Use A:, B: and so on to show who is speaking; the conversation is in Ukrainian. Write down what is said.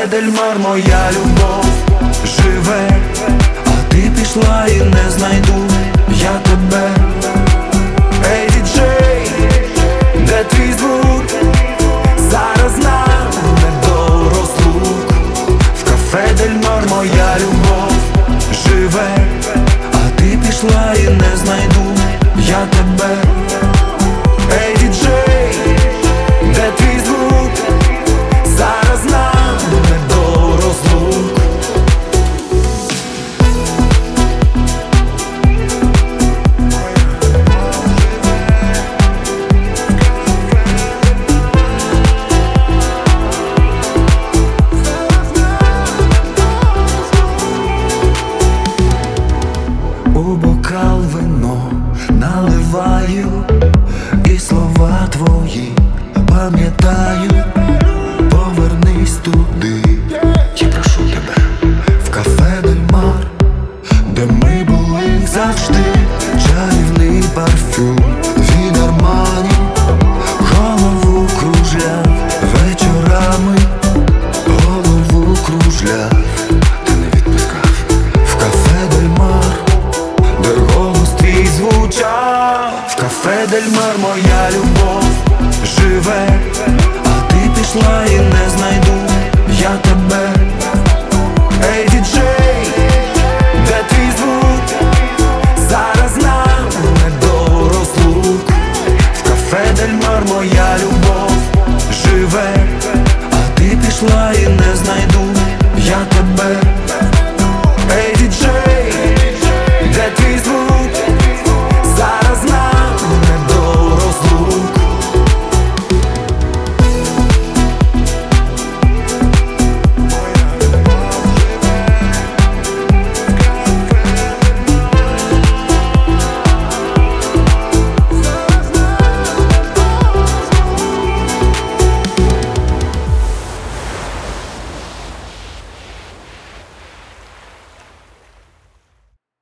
A: Дель Мар моя любов живе, а ти пішла і не знайду я тебе. Ей, діджей, де твій звук? Зараз нам не до розлук. В кафе Дель Мар моя любов живе, а ти пішла і не знайду я тебе. Ей, діджей, де твій звук? Зараз нам не до розлук. У бокал вино наливаю, і слова твої пам'ятаю. Повернись туди, я прошу тебе, в кафе Дель Мар, де ми були завжди. Чарівний парфюм від Армані голову кружляв вечорами, голову кружляв, ти не відпускав. В кафе Дель Мар, де голос твій звучав. В кафе Дель Мар моя любов живе, а ти пішла і не знайду я тебе.